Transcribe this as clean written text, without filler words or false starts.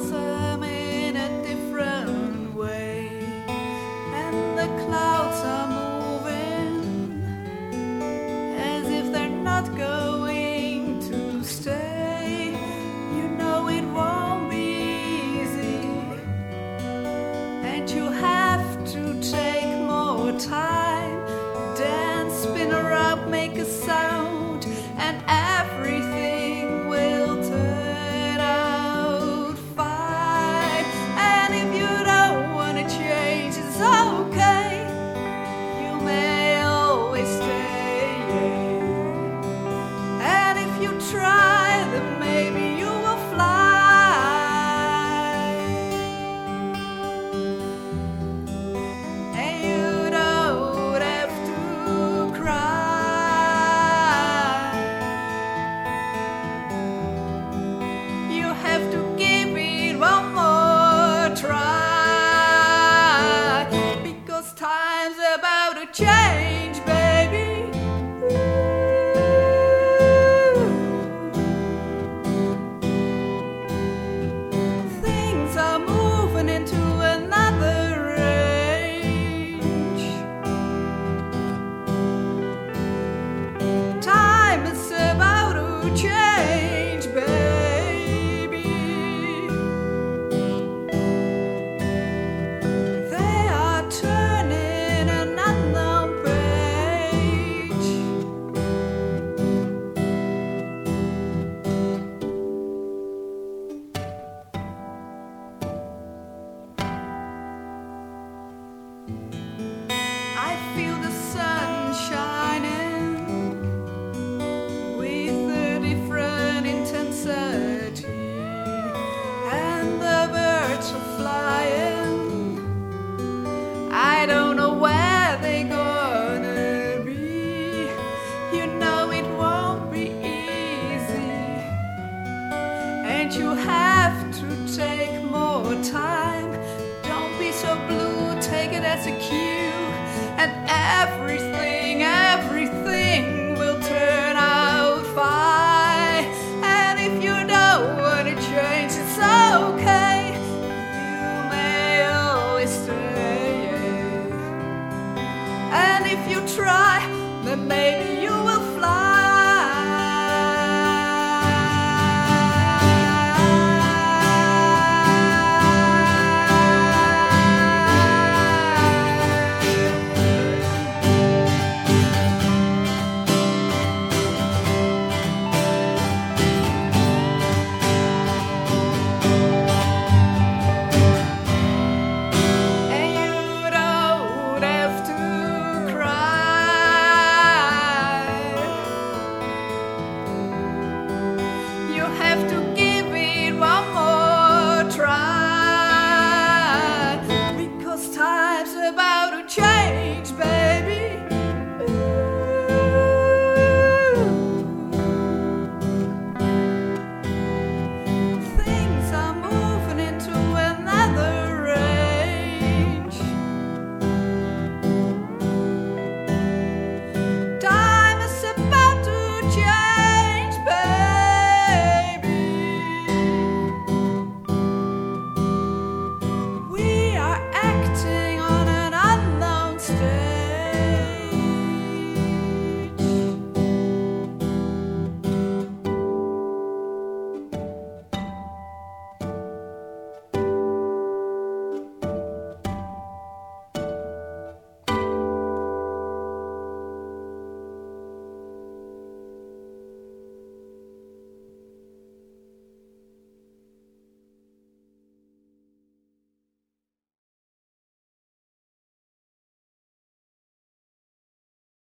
blossom in a different way, and the clouds are moving as if they're not going to stay. You know it won't be easy, and you have to take more time. Dance, spin her up, make a sound, and everything will turn out fine. And if you don't want to change, it's okay. You may always stay. And if you try, then maybe you will fly. And you don't have to cry. You have to give it one more try, because time's about to change, baby. Things are moving into another range. Time is about to change, baby. They are turning another page. I feel the sun shining with a different intensity, and the birds are flying. I don't know where they're gonna be. You know it won't be easy, and you have to take more time. Don't be so blue, take it as a cue, and everything